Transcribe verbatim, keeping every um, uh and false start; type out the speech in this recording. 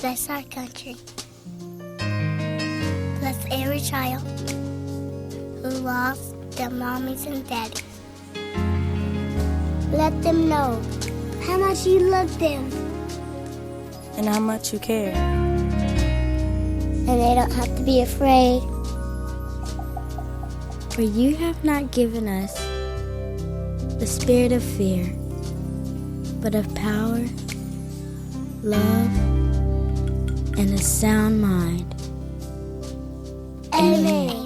Bless our country. Bless every child who lost their mommies and daddies. Let them know how much you love them. And how much you care. And they don't have to be afraid. For you have not given us the spirit of fear, but of power, love, and a sound mind. Amen.